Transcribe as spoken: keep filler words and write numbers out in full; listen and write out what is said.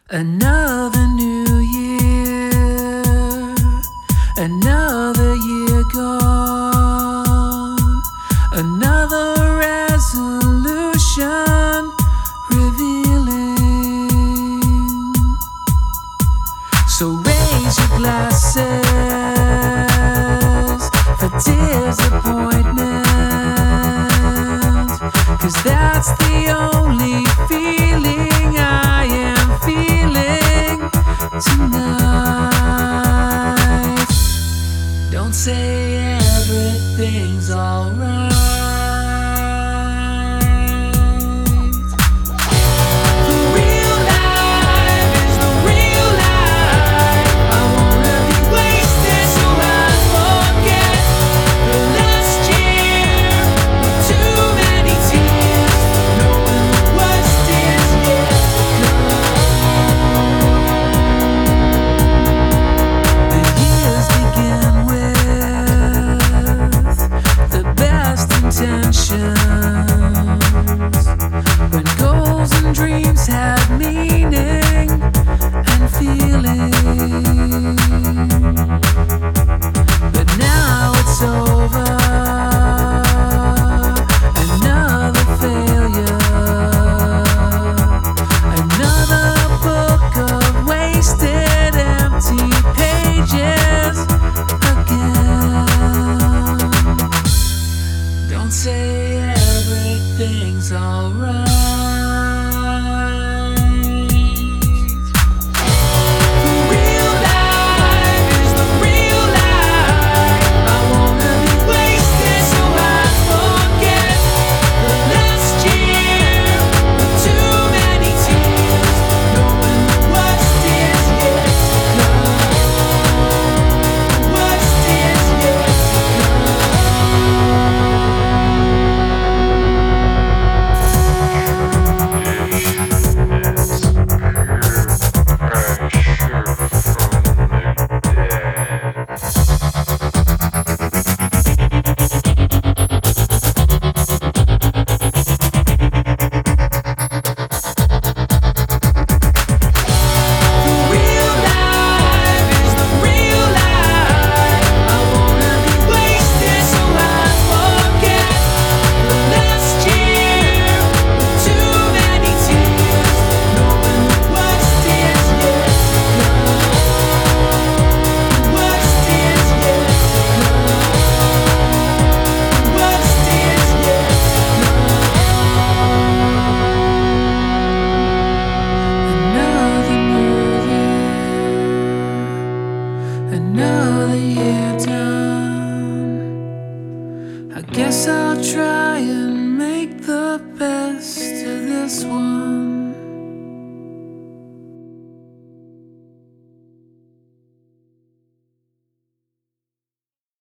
Another new year, another year gone, another resolution revealing. So raise your glasses for disappointment, 'cause that's the only feeling I am feeling tonight. Don't say everything's alright. When goals and dreams had meaning and feeling, but now it's over. Another failure, another book of wasted empty pages again. Don't say everything's alright. Another year done. I guess I'll try.